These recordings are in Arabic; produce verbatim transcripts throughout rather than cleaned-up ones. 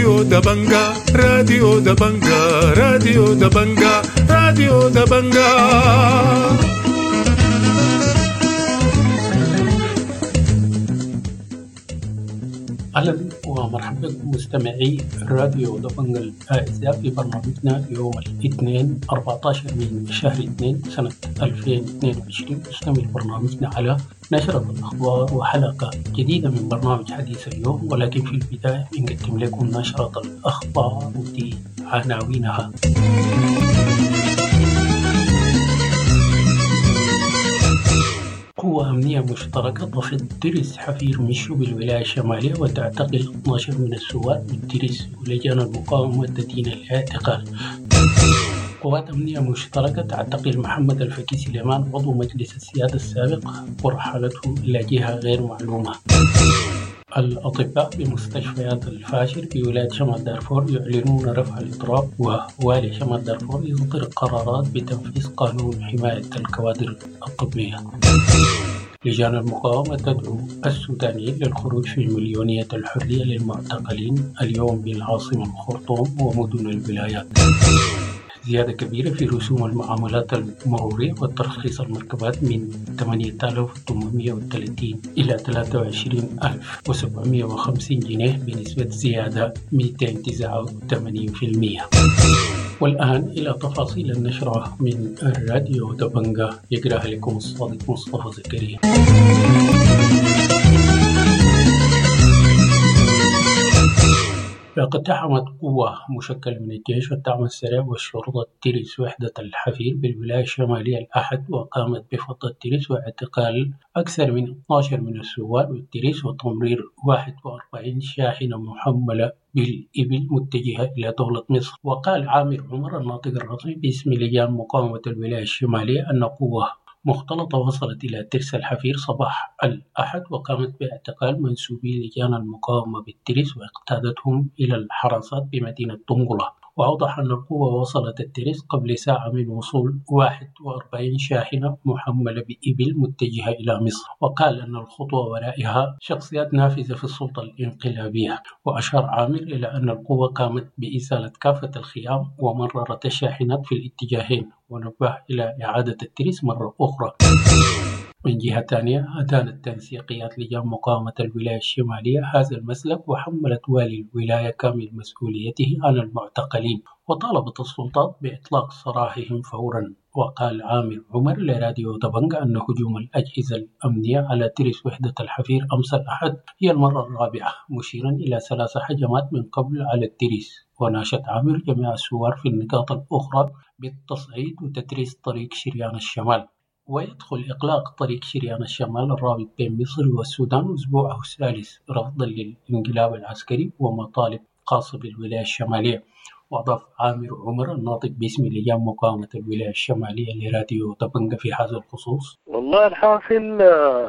راديو دبنجا راديو دبنجا راديو دبنجا راديو دبنجا. أهلا ومرحبا بكم مستمعي راديو دبنجا الأعزاء في برنامجنا يوم الاثنين أربعة عشر من شهر اثنين سنة ألفين واثنين وعشرين. يشتمل برنامجنا على نشرة الأخبار وحلقة جديدة من برنامج حديث اليوم، ولكن في البداية بنقدم لكم نشرة الأخبار ودي عناوينها. قوة أمنية مشتركة تفض ترس حفير مشو بالولاية الشمالية وتعتقل اثني عشر من السواق من ترس، ولجان المقاومة تدين الاعتقال. قوات أمنية مشتركة تعتقل محمد الفكي سليمان عضو مجلس السيادة السابق ورحلته إلى جهة غير معلومة. الأطباء بمستشفيات الفاشر في ولاية شمال دارفور يعلنون رفع الإضراب، ووالي شمال دارفور يصدر قرارات بتنفيذ قانون حماية الكوادر الطبية. لجان المقاومة تدعو السودانيين للخروج في مليونية الحرية للمعتقلين اليوم بالعاصمة الخرطوم ومدن الولايات. زيادة كبيرة في رسوم المعاملات المرورية وترخيص المركبات من ثمانية آلاف وثمانمائة وثلاثين إلى ثلاثة وعشرين ألف وسبعمائة وخمسين جنيه بنسبة زيادة مئتين وتسعة وثمانين بالمئة. والآن إلى تفاصيل النشرة من الراديو دبنجا، يقرأها لكم الصادق مصطفى زكريا. اقتحمت قوة مشكلة من الجيش والدعم السريع والشرطة ترس وحدة الحفير بالولاية الشمالية الأحد، وقامت بفض الترس واعتقال أكثر من اثني عشر من السواق بالترس وتمرير واحد وأربعين شاحنة محملة بالإبل متجهة إلى دولة مصر. وقال عامر عمر الناطق الرسمي باسم لجان مقاومة الولاية الشمالية أن قوة مختلطة وصلت إلى ترس الحفير صباح الأحد وقامت باعتقال منسوبي لجان المقاومة بالترس واقتادتهم إلى الحراسات بمدينة طنقلة. وأوضح أن القوة وصلت الترس قبل ساعة من وصول واحد وأربعين شاحنة محملة بإبل متجهة إلى مصر. وقال أن الخطوة ورائها شخصيات نافذة في السلطة الانقلابية. وأشار عامر إلى أن القوة قامت بإزالة كافة الخيام ومررت الشاحنات في الاتجاهين، ونبه إلى إعادة الترس مرة أخرى. من جهة ثانية أدانت تنسيقيات لجان مقاومة الولاية الشمالية هذا المسلك، وحملت والي الولاية كامل مسؤوليته على المعتقلين، وطالبت السلطات بإطلاق سراحهم فورا. وقال عامر عمر لراديو دبنجا أن هجوم الأجهزة الأمنية على ترس وحدة الحفير أمس الأحد هي المرة الرابعة، مشيرا إلى ثلاث هجمات من قبل على الترس. وناشد عامر جميع الثوار في النقاط الأخرى بالتصعيد وتتريس طريق شريان الشمال. ويدخل إغلاق طريق شريان الشمال الرابط بين مصر والسودان أسبوعه الثالث رفضا للانقلاب العسكري ومطالب خاصة بالولاية الشمالية. وأضاف عامر عمر الناطق باسم لجان مقاومة الولاية الشمالية لراديو دبنجا في هذا الخصوص: والله الحاصل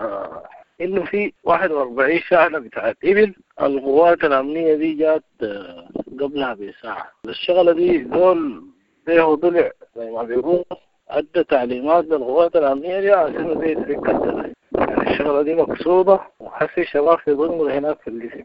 إنه في واحد وأربعين شاحنة بتاعت إبل القوات الأمنية دي جات قبلها بساعة. الشغلة دي دول ده طلع زي ما بيقولوا أدى تعليمات للقوات الأمنية دي عشان زي تركز. يعني الشغلة دي مقصودة وحسي شباب في ضمن هناك في الجسم.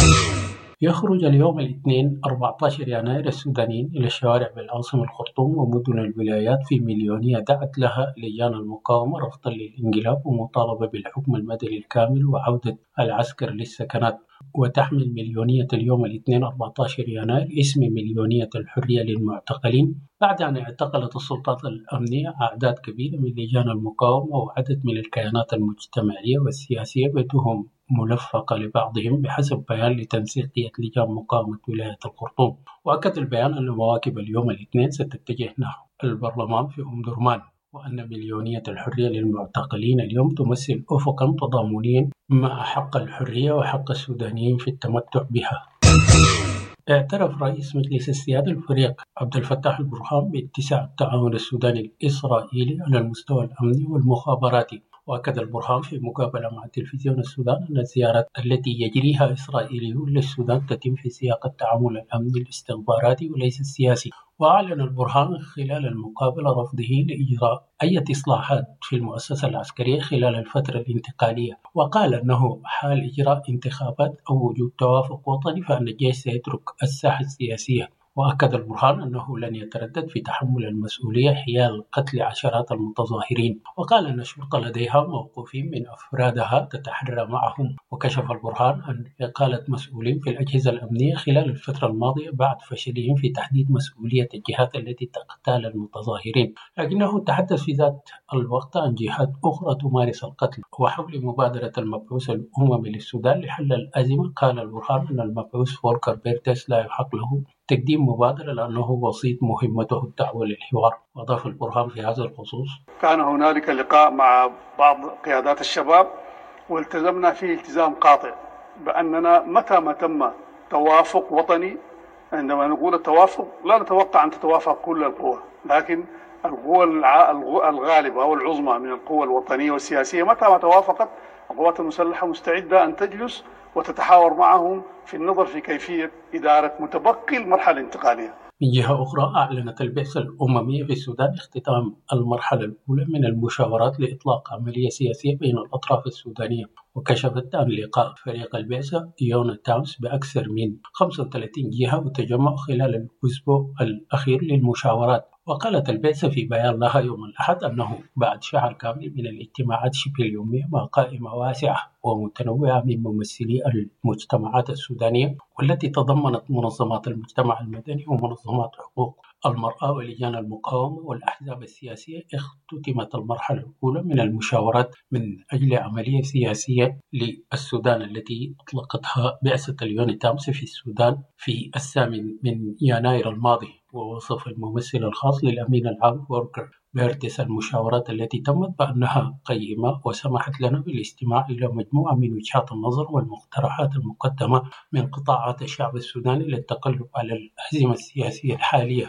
يخرج اليوم الاثنين أربعة عشر يناير السودانيين إلى الشوارع بالعاصمة الخرطوم ومدن الولايات في مليونية دعت لها لجان المقاومة رفضا للانقلاب ومطالبة بالحكم المدني الكامل وعودة العسكر للسكنات. وتحمل مليونية اليوم الاثنين أربعة عشر يناير اسم مليونية الحرية للمعتقلين، بعد أن اعتقلت السلطات الأمنية أعداد كبيرة من لجان المقاومة وعدد من الكيانات المجتمعية والسياسية بتهم ملفقة لبعضهم بحسب بيان لتنسيقية لجان مقاومة ولاية الخرطوم. وأكد البيان أن مواكب اليوم الاثنين ستتجه نحو البرلمان في أم درمان، وأن مليونية الحرية للمعتقلين اليوم تمثل أفقا تضامنيا مع حق الحرية وحق السودانيين في التمتع بها. اعترف رئيس مجلس السيادة الفريق عبد الفتاح البرهان باتساع التعاون السوداني الإسرائيلي على المستوى الأمني والمخابراتي، وأكد البرهان في مقابلة مع تلفزيون السودان أن الزيارات التي يجريها إسرائيليون للسودان تتم في سياق التعامل الأمني الاستخباراتي وليس السياسي. وأعلن البرهان خلال المقابلة رفضه لإجراء أي إصلاحات في المؤسسة العسكرية خلال الفترة الانتقالية، وقال أنه حال إجراء انتخابات أو وجود توافق وطني فإن الجيش سيترك الساحة السياسية. وأكد البرهان أنه لن يتردد في تحمل المسؤولية حيال قتل عشرات المتظاهرين، وقال أن الشرطة لديها موقوفين من أفرادها تتحرى معهم. وكشف البرهان عن إقالة مسؤولين في الأجهزة الأمنية خلال الفترة الماضية بعد فشلهم في تحديد مسؤولية الجهات التي تقتال المتظاهرين، لكنه تحدث في ذات الوقت عن جهات أخرى تمارس القتل. وحول مبادرة المبعوث الأممي للسودان لحل الأزمة، قال البرهان أن المبعوث فولكر بيرتس لا يحق له تقديم مبادرة لأنه وسيط مهمته الدعوة للحوار. وأضاف البرهان في هذا الخصوص: كان هنالك لقاء مع بعض قيادات الشباب والتزمنا فيه التزام قاطع بأننا متى ما تم توافق وطني، عندما نقول التوافق لا نتوقع أن تتوافق كل القوى، لكن القوى الغالبة أو العظمى من القوى الوطنية والسياسية متى ما توافقت القوات المسلحة مستعدة أن تجلس وتتحاور معهم في النظر في كيفية إدارة متبقي المرحلة الانتقالية. من جهة أخرى، أعلنت البعثة الأممية في السودان اختتام المرحلة الأولى من المشاورات لإطلاق عملية سياسية بين الأطراف السودانية، وكشفت عن لقاء فريق البعثة يونا تاونز بأكثر من خمسة وثلاثين جهة وتجمع خلال الأسبوع الأخير للمشاورات. وقالت البعثة في بيان لها يوم الأحد أنه بعد شهر كامل من الاجتماعات شبه اليومية مع قائمة واسعة ومتنوعة من ممثلي المجتمعات السودانية والتي تضمنت منظمات المجتمع المدني ومنظمات حقوق المرأة ولجان المقاومة والأحزاب السياسية، اختتمت المرحلة الأولى من المشاورات من أجل عملية سياسية للسودان التي أطلقتها بعثة اليونا تاونز في السودان في الثامن من يناير الماضي. ووصف الممثل الخاص للأمين العام فولكر بيرتس المشاورات التي تمت بأنها قيمة وسمحت لنا بالاستماع إلى مجموعة من وجهات النظر والمقترحات المقدمة من قطاعات الشعب السوداني للتغلب على الأزمة السياسية الحالية.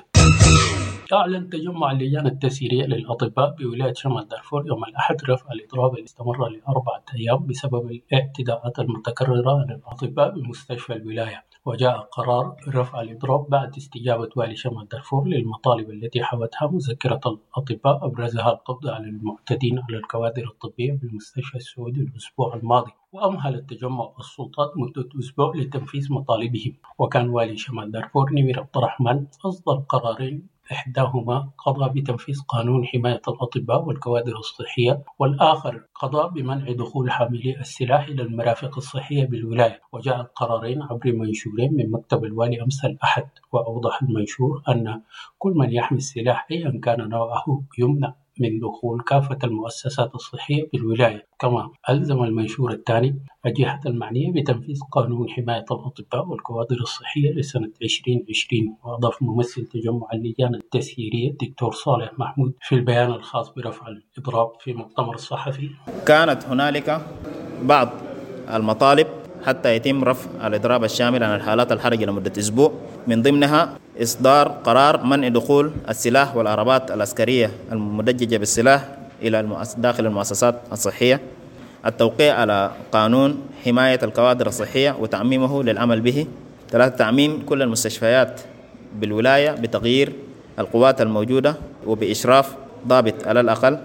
أعلن تجمع اللجان التسييرية للأطباء بولاية شمال دارفور يوم الأحد رفع الإضراب اللي استمر لأربعة أيام بسبب الاعتداءات المتكررة على الأطباء بمستشفى الولاية. وجاء قرار رفع الإضراب بعد استجابة والي شمال دارفور للمطالب التي حوتها مذكرة الأطباء، أبرزها القبض على المعتدين على الكوادر الطبية بالمستشفى السعودي الأسبوع الماضي. وأمهل التجمع السلطات مدة أسبوع لتنفيذ مطالبهم. وكان والي شمال دارفور نمير عبد الرحمن أصدر قرارين، إحداهما قضى بتنفيذ قانون حماية الأطباء والكوادر الصحية، والآخر قضى بمنع دخول حاملي السلاح إلى المرافق الصحية بالولاية. وجاء القرارين عبر منشورين من مكتب الوالي أمس الأحد. وأوضح المنشور أن كل من يحمل السلاح أيا كان نوعه يمنع من دخول كافة المؤسسات الصحية بالولاية. كما ألزم المنشور الثاني الجهة المعنية بتنفيذ قانون حماية الأطباء والكوادر الصحية لسنة عشرين عشرين. وأضاف ممثل تجمع اللجان التسييرية الدكتور صالح محمود في البيان الخاص برفع الإضراب في مؤتمر الصحفي: كانت هنالك بعض المطالب حتى يتم رفع الإضراب الشامل عن الحالات الحرجة لمدة أسبوع، من ضمنها إصدار قرار منع دخول السلاح والعربات العسكرية المدججة بالسلاح إلى داخل المؤسسات الصحية، التوقيع على قانون حماية الكوادر الصحية وتعميمه للعمل به، ثلاثة تعميم كل المستشفيات بالولاية بتغيير القوات الموجودة وبإشراف ضابط على الأقل.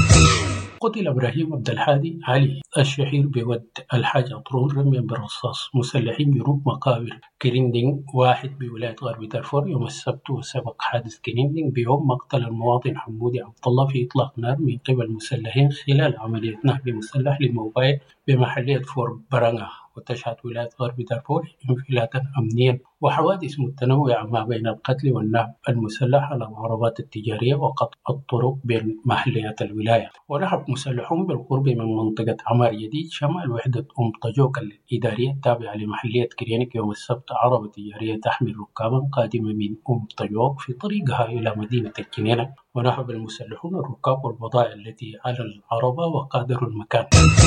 قتل إبراهيم عبد الحادي علي الشهير بود الحاج عطرون رميا بالرصاص مسلحين جنوب مقابر كريندينغ واحد بولاية غرب دارفور يوم السبت. وسبق حادث كريندينغ بيوم مقتل المواطن حمودي عبد الله في إطلاق نار من قبل مسلحين خلال عملية نهب مسلح لموبايل بمحلية فور برانغا. وتشهد ولاية غرب دارفور انفلاتا أمنيا وحوادث متنوعة ما بين القتل والنهب المسلح على العربات التجارية وقطع الطرق بين محليات الولاية. ونهب مسلحون بالقرب من منطقة عمار جديد شمال وحدة أم طجوك الإدارية التابعة لمحلية كرينيك يوم السبت عربة تجارية تحمل ركابا قادمة من أم طجوك في طريقها إلى مدينة الجنينة. ونهب المسلحون الركاب والبضائع التي على العربة وقادروا المكان.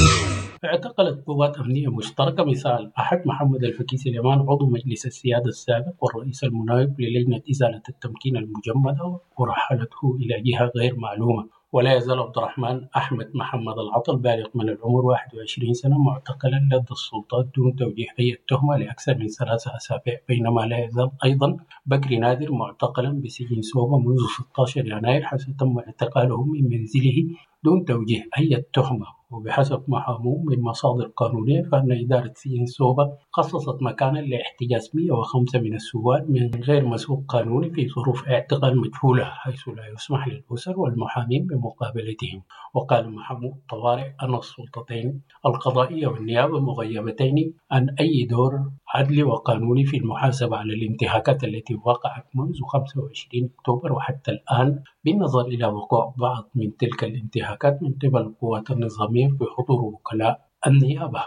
اعتقلت قوات أمنية مشتركة مساء الأحد محمد الفكي سليمان عضو مجلس السيادة السابق والرئيس المناوب للجنة إزالة التمكين المجمدة ورحلته إلى جهة غير معلومة. ولا يزال عبد الرحمن أحمد محمد العطل بالغ من العمر واحد وعشرين سنة معتقلا لدى السلطات دون توجيه أي تهمة لأكثر من ثلاثة أسابيع، بينما لا يزال أيضا بكري نادر معتقلا بسجن سوبا منذ ستة عشر يناير حيث تم اعتقاله من منزله دون توجيه أي تهمة. وبحسب ما حاموه من مصادر قانونية فإن إدارة سجن سوبا خصصت مكانا لاحتجاز مئة وخمسة من السواد من غير مسوق قانوني في ظروف اعتقال مجهولة، حيث لا يسمح للأسر والمحامين بمقابلتهم. وقال محمود طوارئ أن السلطتين القضائية والنيابة مغيبتين عن أي دور عدلي وقانوني في المحاسبة على الانتهاكات التي وقعت منذ خمسة وعشرين أكتوبر وحتى الآن، بالنظر إلى وقوع بعض من تلك الانتهاكات من قبل القوات النظامية بحضور وكلاء النيابة.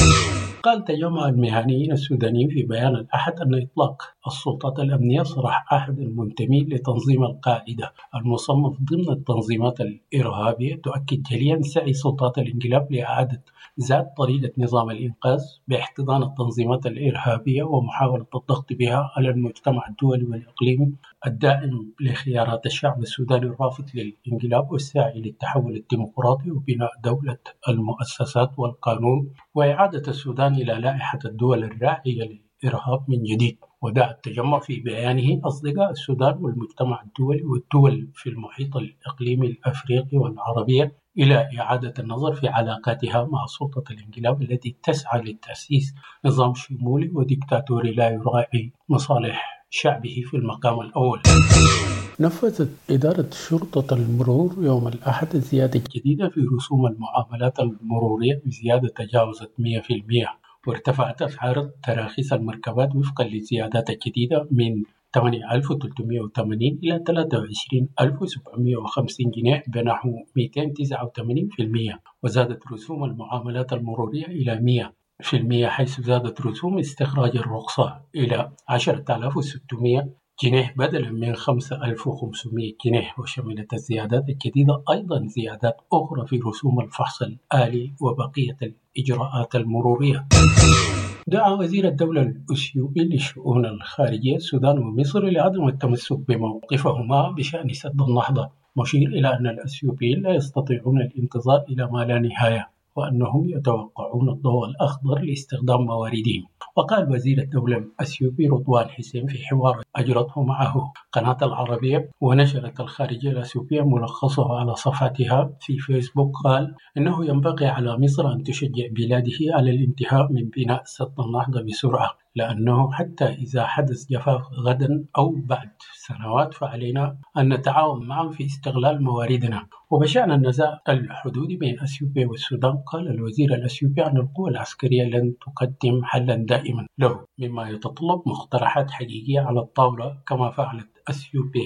قال تجمع المهنيين السودانيين في بيان الأحد أن إطلاق السلطات الأمنية سراح أحد المنتمي لتنظيم القاعدة المصنف ضمن التنظيمات الإرهابية تؤكد جليا سعي سلطات الانقلاب لإعادة ذات طريقة نظام الإنقاذ باحتضان التنظيمات الإرهابية ومحاولة الضغط بها على المجتمع الدولي والإقليمي الداعم لخيارات الشعب السوداني الرافض للانقلاب والساعي للتحول الديمقراطي وبناء دولة المؤسسات والقانون وإعادة السودان إلى لائحة الدول الراعية للإرهاب من جديد. ودعا التجمع في بيانه أصدقاء السودان والمجتمع الدولي والدول في المحيط الإقليمي الأفريقي والعربية إلى إعادة النظر في علاقاتها مع سلطة الانقلاب التي تسعى لتأسيس نظام شمولي وديكتاتوري لا يراعي مصالح شعبه في المقام الأول. نفذت إدارة شرطة المرور يوم الأحد الزيادة الجديدة في رسوم المعاملات المرورية بزيادة تجاوزت مئة بالمئة، وارتفعت أسعار تراخيص المركبات وفقا للزيادات الجديدة من ثمانية آلاف وثلاثمئة وثمانين إلى ثلاثة وعشرين ألف وسبعمئة وخمسين جنيه بنحو مئتين وتسعة وثمانين بالمئة. وزادت رسوم المعاملات المرورية إلى مئة بالمئة، حيث زادت رسوم استخراج الرخصة إلى عشرة آلاف وستمئة جنيه بدلا من خمسة آلاف وخمسمئة جنيه. وشملت الزيادات الجديدة أيضا زيادات أخرى في رسوم الفحص الآلي وبقية الإجراءات المرورية. دعا وزير الدولة الأثيوبي للشؤون الخارجية السودان ومصر لعدم التمسك بموقفهما بشأن سد النهضة، مشير إلى أن الأثيوبيين لا يستطيعون الانتظار إلى ما لا نهاية وأنهم يتوقعون الضوء الأخضر لاستخدام مواردهم. وقال وزير الدولة الأثيوبي رضوان حسين في حوار أجرته معه قناة العربية ونشرت الخارجية الأثيوبية ملخصه على صفحتها في فيسبوك، قال إنه ينبغي على مصر أن تشجع بلاده على الانتهاء من بناء سد النهضة بسرعة، لأنه حتى إذا حدث جفاف غدا أو بعد سنوات فعلينا أن نتعاون معا في استغلال مواردنا. وبشأن النزاع الحدودي بين أثيوبيا والسودان، قال الوزير الأثيوبي أن القوى العسكرية لن تقدم حلا دائما له، مما يتطلب مقترحات حقيقية على الطاولة كما فعلت أثيوبيا.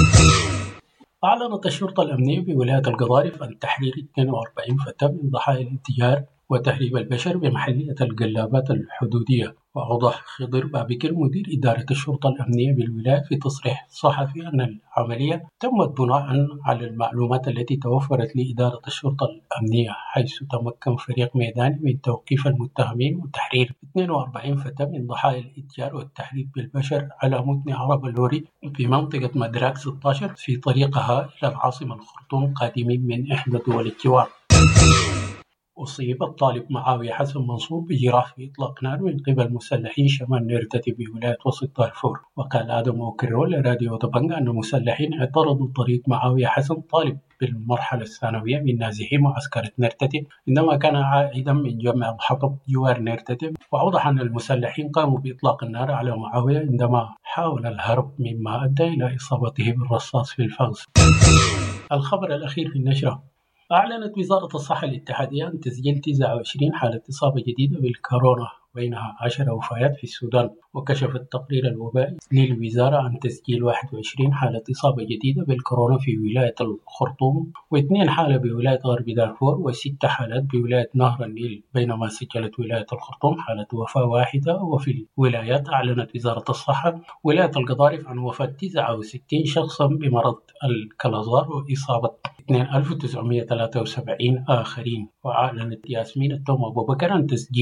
أعلنت الشرطة الأمنية بولاية القضارف عن تحرير اثنين وأربعين فتاة من ضحايا الاتجار وتهريب البشر بمحلية القلابات الحدودية. وأوضح خضر بابكر مدير إدارة الشرطة الأمنية بالولاية في تصريح صحفي أن العملية تمت بناء على المعلومات التي توفرت لإدارة الشرطة الأمنية، حيث تمكن فريق ميداني من توقيف المتهمين وتحرير اثنين وأربعين فتاة من ضحايا الإتجار والتهريب بالبشر على متن عرب اللوري في منطقة مدراك ستة عشر في طريقها إلى العاصمة الخرطوم قادمين من إحدى دول الجوار. أصيب الطالب معاوية حسن منصور بجراح في إطلاق نار من قبل مسلحين شمال نيرتتي بولاية وسط دارفور. وقال آدم أوكرول لراديو طبنجة أن مسلحين اعترضوا طريق معاوية حسن طالب بالمرحلة الثانوية من نازحي معسكرة نيرتتي عندما كان عائدا من جامع الحطب جوار نيرتتي. وأوضح أن المسلحين قاموا بإطلاق النار على معاوية عندما حاول الهرب، مما أدى إلى إصابته بالرصاص في الفخذ. الخبر الأخير في النشرة: أعلنت وزارة الصحة الاتحادية عن تسجيل تسعة وعشرين حالة إصابة جديدة بالكورونا، بينها عشر وفيات في السودان. وكشف التقرير الوبائي للوزارة عن تسجيل واحد وعشرين حالة إصابة جديدة بالكورونا في ولاية الخرطوم، واثنين حالة بولاية غرب دارفور، وست حالات بولاية نهر النيل، بينما سجلت ولاية الخرطوم حالة وفاة واحدة. وفي الولايات أعلنت وزارة الصحة ولاية القضارف عن وفاة تسعة وستين شخصا بمرض الكلازار وإصابة اثنين آلاف وتسعمئة وثلاثة وسبعين آخرين. وأعلنت ياسمين التوم أبو بكر عن تسجيل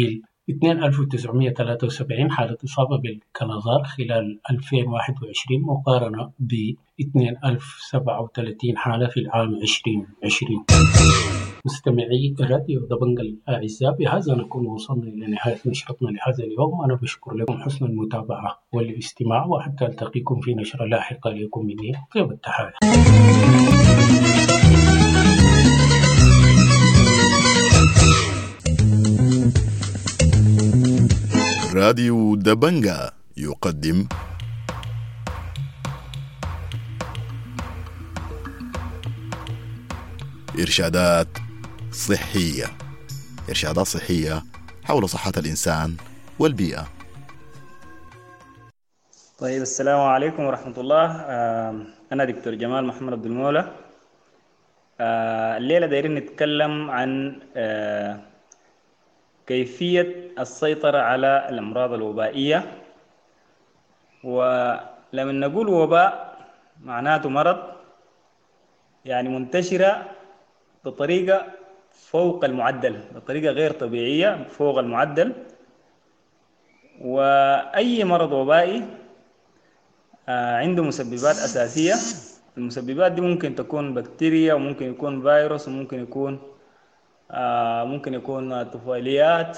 اثنين ألف وتسعمائة وثلاثة وسبعين حالة إصابة بالكلازار خلال ألفين وواحد وعشرين مقارنة ب اثنين ألف وسبعة وثلاثين حالة في العام ألفين وعشرين. مستمعي راديو دبنج الأعزاء، بهذا نكون وصلنا إلى نهاية نشرتنا لهذا اليوم. أنا بشكر لكم حسن المتابعة والاستماع، وحتى ألتقيكم في نشرة لاحقة. لكم مني طيب التحايا. راديو دبنجا يقدم إرشادات صحية إرشادات صحية حول صحة الإنسان والبيئة. طيب، السلام عليكم ورحمة الله. أنا دكتور جمال محمد عبد المولى. الليلة دايرين نتكلم عن كيفية السيطرة على الأمراض الوبائية. ولما نقول وباء معناته مرض يعني منتشرة بطريقة فوق المعدل، بطريقة غير طبيعية فوق المعدل. وأي مرض وبائي عنده مسببات أساسية. المسببات دي ممكن تكون بكتيريا، وممكن يكون فيروس، وممكن يكون آه ممكن يكون طفيليات.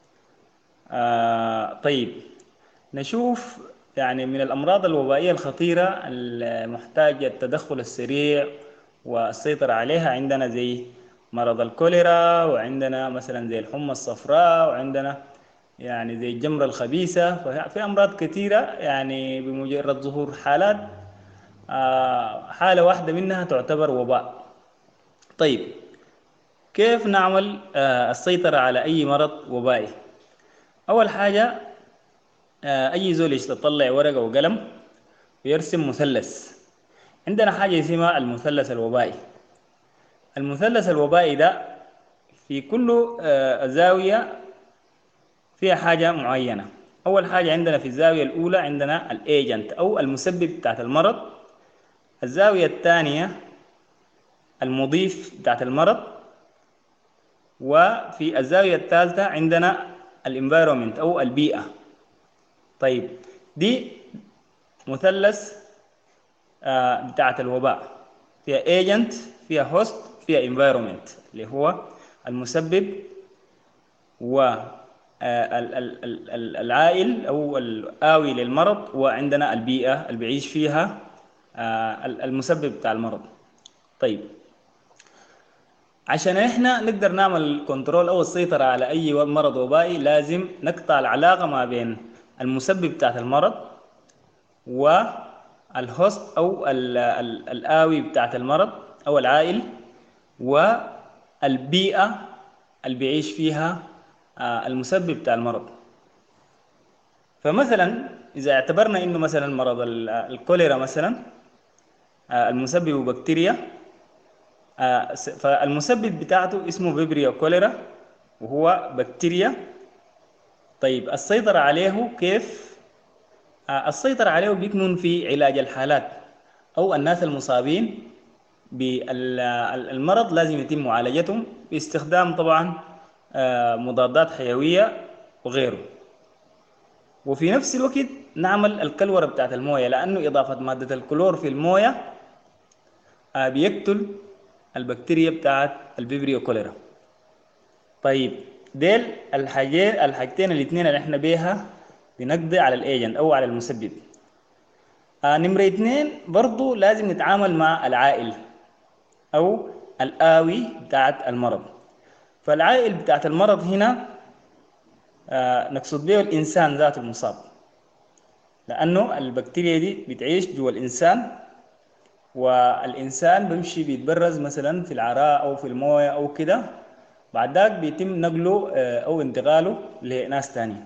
آه طيب، نشوف يعني من الأمراض الوبائية الخطيرة المحتاجة التدخل السريع والسيطرة عليها. عندنا زي مرض الكوليرا، وعندنا مثلا زي الحمى الصفراء، وعندنا يعني زي الجمرة الخبيثة. ففي أمراض كثيرة يعني بمجرد ظهور حالات آه حالة واحدة منها تعتبر وباء. طيب، كيف نعمل آه السيطرة على أي مرض وبائي؟ أول حاجة آه أي زول يطلع ورقة وقلم ويرسم مثلث. عندنا حاجة اسمها المثلث الوبائي. المثلث الوبائي ده في كل آه زاوية فيها حاجة معينة. أول حاجة عندنا في الزاوية الأولى عندنا الإيجنت أو المسبب بتاعت المرض. الزاوية الثانية المضيف بتاعت المرض. وفي الزاوية الثالثة عندنا الانفايرومنت أو البيئة. طيب، دي مثلث آه بتاعت الوباء، فيها ايجنت، فيها هوست، فيها انفايرومنت اللي هو المسبب والعائل أو الآوي للمرض، وعندنا البيئة اللي بيعيش فيها آه المسبب بتاع المرض. طيب، عشان احنا نقدر نعمل كنترول او السيطرة على اي مرض وبائي لازم نقطع العلاقة ما بين المسبب بتاعت المرض والهوست او الآوي بتاعت المرض او العائل، والبيئة اللي بيعيش فيها المسبب بتاع المرض. فمثلا اذا اعتبرنا انه مثلا مرض الكوليرا مثلا المسبب بكتيريا، فالمسبب بتاعته اسمه فيبريو كوليرا وهو بكتيريا. طيب، السيطرة عليه كيف؟ السيطرة عليه بيكمن في علاج الحالات أو الناس المصابين بالمرض لازم يتم معالجتهم باستخدام طبعا مضادات حيوية وغيره. وفي نفس الوقت نعمل الكلورة بتاعت الموية، لأنه إضافة مادة الكلور في الموية بيقتل البكتيريا بتاعت الفيبريو كوليرا. طيب، ديل الحاجين الحاجتين الاثنين اللي احنا بيها بنقضي على الايجنت او على المسبب. آه نمرة اثنين برضو لازم نتعامل مع العائل او الآوي بتاعت المرض. فالعائل بتاعت المرض هنا آه نقصد به الانسان ذات المصاب، لانه البكتيريا دي بتعيش جوا الانسان، والإنسان بيمشي بيتبرز مثلا في العراء أو في الموية أو كده، بعد ذلك بيتم نقله أو انتقاله لناس تانية.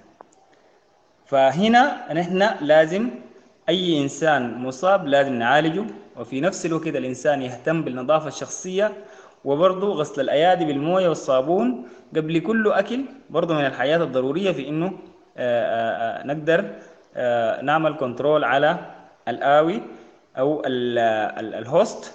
فهنا نحن لازم أي إنسان مصاب لازم نعالجه، وفي نفس الوقت الإنسان يهتم بالنظافة الشخصية، وبرضه غسل الأيادي بالموية والصابون قبل كل أكل، برضه من الحياة الضرورية في إنه آآ آآ نقدر آآ نعمل كنترول على الآوي أو الهوست،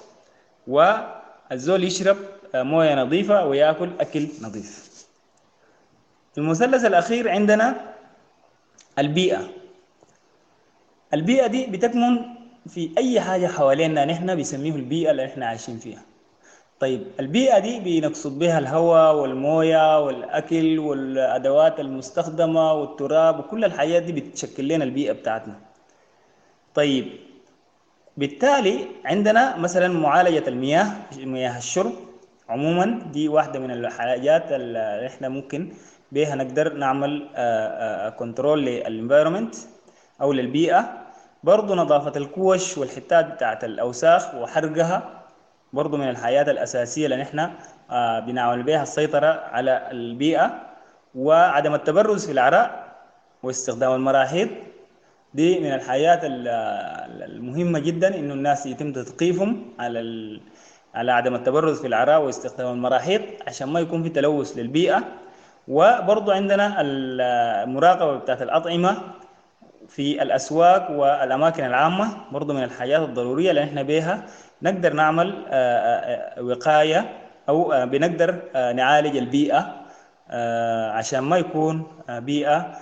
والزول يشرب موية نظيفة ويأكل أكل نظيف. المثلث الأخير عندنا البيئة. البيئة دي بتكمن في أي حاجة حوالينا، نحن بيسميه البيئة اللي نحن عايشين فيها. طيب البيئة دي بنقصد بها الهواء والموية والأكل والأدوات المستخدمة والتراب وكل الحاجات دي بتشكل لنا البيئة بتاعتنا. طيب بالتالي عندنا مثلا معالجة المياه، مياه الشرب عموما دي واحدة من الحاجات اللي احنا ممكن بها نقدر نعمل كنترول للانفايرمنت أو للبيئة. برضو نظافة الكوش والحتات بتاعت الأوساخ وحرقها برضو من الحاجات الأساسية اللي نحن بنعمل بها السيطرة على البيئة. وعدم التبرز في العراء واستخدام المراحيض دي من الحاجات المهمة جدا، إنه الناس يتم تثقيفهم على على عدم التبرز في العراء واستخدام المراحيض عشان ما يكون في تلوث للبيئة. وبرضو عندنا المراقبة بتاعت الأطعمة في الأسواق والأماكن العامة برضو من الحاجات الضرورية اللي نحن بها نقدر نعمل وقاية أو بنقدر نعالج البيئة عشان ما يكون بيئة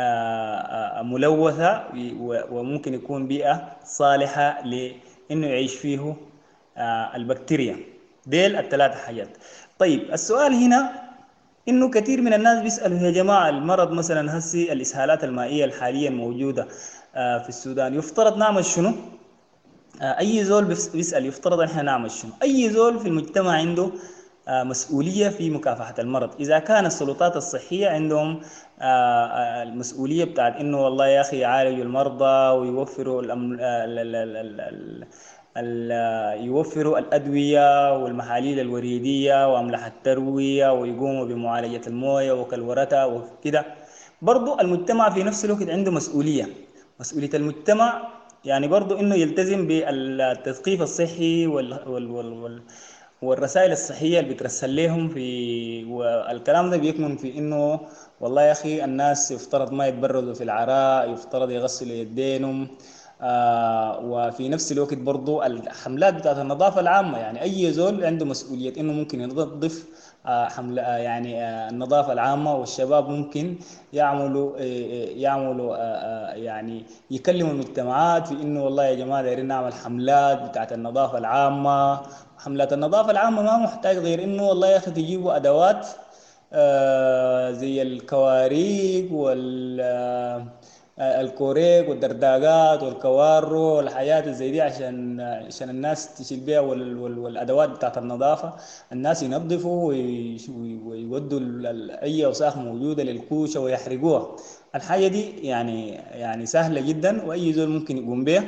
ملوثة، وممكن يكون بيئة صالحة لأنه يعيش فيه البكتيريا. ديل الثلاثة حاجات. طيب السؤال هنا إنه كثير من الناس بيسألوا يا جماعة المرض مثلا هسي الإسهالات المائية الحاليا موجودة في السودان يفترض نعمل شنو؟ أي زول بيسأل يفترض إحنا نعمل شنو؟ أي زول في المجتمع عنده مسؤولية في مكافحة المرض. إذا كان السلطات الصحية عندهم المسؤولية بتاعت إنه والله يا أخي يعالجوا المرضى ويوفروا الأم... ال... ال... ال... ال... ال... يوفروا الأدوية والمحاليل الوريدية وأملاح التروية ويقوموا بمعالجة الموية وكالورتها وكده. برضو المجتمع في نفس الوقت عنده مسؤولية. مسؤولية المجتمع يعني برضو إنه يلتزم بالتثقيف الصحي وال... وال... وال... وال... والرسائل الصحية اللي بترسل لهم في، والكلام ده بيكمن في إنه والله يا أخي الناس يفترض ما يتبردوا في العراء، يفترض يغسلوا يدينهم. آه وفي نفس الوقت برضو الحملات بتاعت النظافة العامة، يعني أي زول عنده مسؤولية إنه ممكن ينظف آه حملة آه يعني آه النظافة العامة. والشباب ممكن يعملوا آه يعملوا آه يعني يكلموا المجتمعات في إنه والله يا جماعة دايرين نعمل حملات بتاعت النظافة العامة. حملات النظافة العامة ما محتاج غير إنه والله يا أخي تجيبوا أدوات آه زي الكواريك والكوريك والدرداقات والكوارو والحاجات زي دي عشان عشان الناس تشيل بيها، والأدوات بتاعت النظافة الناس ينظفوا ويودوا أي أوساخ موجودة للكوشة ويحرقوها. الحاجة دي يعني يعني سهلة جدا وأي زول ممكن يقوم بها.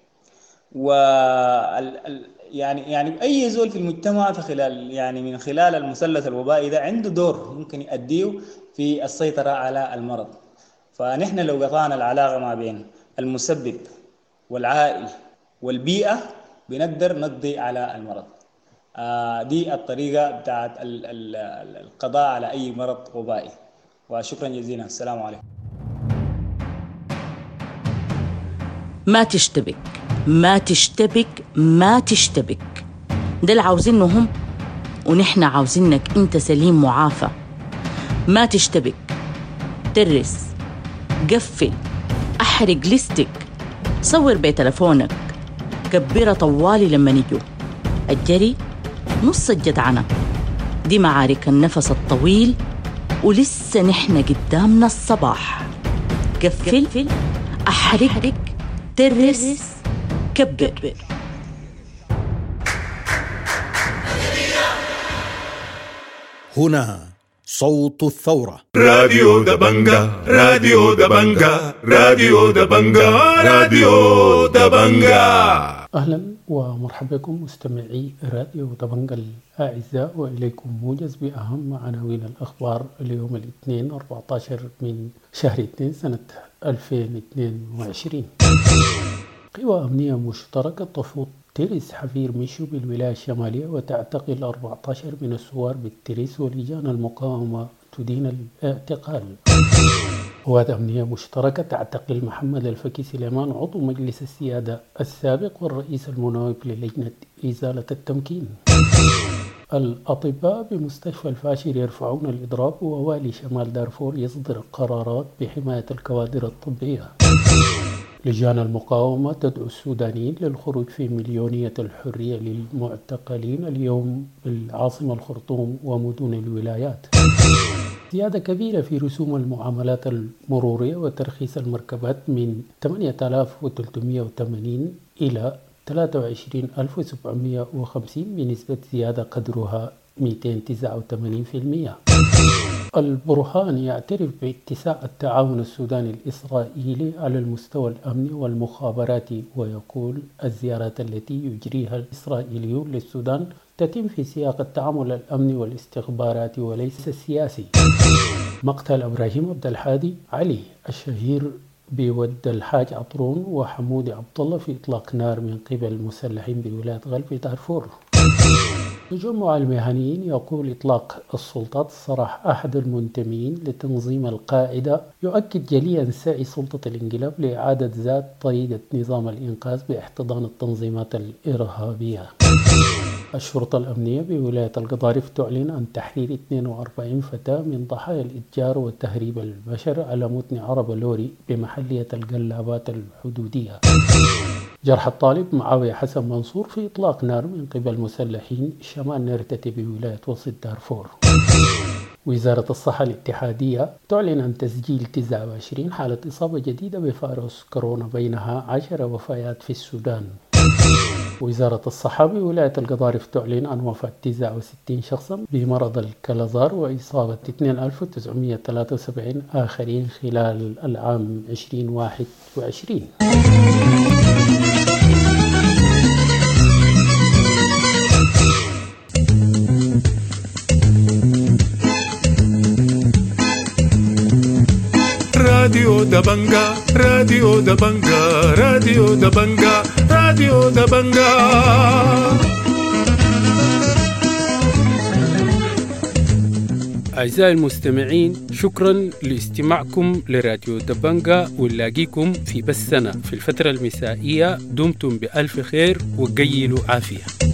وال يعني يعني أي زول في المجتمع في خلال يعني من خلال المثلث الوبائي ده عنده دور ممكن يؤديه في السيطرة على المرض. فنحن لو قطعنا العلاقة ما بين المسبب والعائل والبيئة بنقدر نقضي على المرض. آه دي الطريقة بتاعت القضاء على أي مرض وبائي. وشكرا جزيلا. السلام عليكم. ما تشتبك ما تشتبك ما تشتبك، ده اللي عاوزينهم ونحن عاوزينك انت سليم معافى. ما تشتبك، ترس، قفل، احرق لستك، صور بتلفونك، كبيرة طوالي لما نجوا. الجري نص الجدعنة، دي معارك النفس الطويل ولسه نحن قدامنا الصباح. قفل، احرق، ترس، كبر. هنا صوت الثورة. راديو دبنجا راديو دبنجا راديو دبنجا راديو دبنجا. أهلا ومرحبا بكم مستمعي راديو دبنجا الأعزاء، وإليكم موجز بأهم عناوين الأخبار اليوم الاثنين أربعة عشر من شهر اثنين سنة ألفين واثنين وعشرين. قوى أمنية مشتركة تفوض ترس حفير ميشو بالولاية الشمالية وتعتقل أربعة عشر من الثوار بالترس، ولجان المقاومة تدين الاعتقال. قوات أمنية مشتركة تعتقل محمد الفكي سليمان عضو مجلس السيادة السابق والرئيس المناوب للجنة إزالة التمكين. الأطباء بمستشفى الفاشر يرفعون الإضراب، ووالي شمال دارفور يصدر قرارات بحماية الكوادر الطبية. لجان المقاومة تدعو السودانيين للخروج في مليونية الحرية للمعتقلين اليوم بالعاصمة الخرطوم ومدن الولايات. زيادة كبيرة في رسوم المعاملات المرورية وترخيص المركبات من ثمانية آلاف وثلاثمئة وثمانين إلى ثلاثة وعشرين ألف وسبعمئة وخمسين بنسبة زيادة قدرها مئتين وتسعة وثمانين بالمئة. البرهان يعترف باتساع التعاون السوداني الإسرائيلي على المستوى الأمني والمخابراتي، ويقول الزيارات التي يجريها الإسرائيليون للسودان تتم في سياق التعامل الأمني والاستخباراتي وليس السياسي. مقتل إبراهيم عبد الحادي علي الشهير بود الحاج عطرون وحمود عبد الله في إطلاق نار من قبل المسلحين بولاية غرب دارفور. تجمع المهنيين يقول إطلاق السلطات صرح أحد المنتمين لتنظيم القاعدة يؤكد جليا سعي سلطة الانقلاب لإعادة ذات طريقة نظام الإنقاذ باحتضان التنظيمات الإرهابية. الشرطة الأمنية بولاية القضارف تعلن عن تحرير اثنين وأربعين فتاة من ضحايا الإتجار وتهريب البشر على متن عرب لوري بمحلية القلابات الحدودية. جرح الطالب معاوية حسن منصور في إطلاق نار من قبل مسلحين شمال نرتتي بولاية وسط دارفور. وزارة الصحة الاتحادية تعلن عن تسجيل تسعة وعشرين حالة إصابة جديدة بفيروس كورونا، بينها عشر وفيات في السودان. وزارة الصحة بولاية القضارف تعلن عن وفاة تسعة وستين شخصا بمرض الكلازار وإصابة اثنين ألف وتسعمئة وثلاثة وسبعين آخرين خلال العام ألفين وواحد وعشرين. راديو دبنجا راديو دبنجا راديو دبنجا راديو دبنجا. أعزائي المستمعين، شكرا لاستماعكم لراديو دبنجا، ونلاقيكم في بثنا في الفترة المسائية. دمتم بألف خير وقيلوا عافية.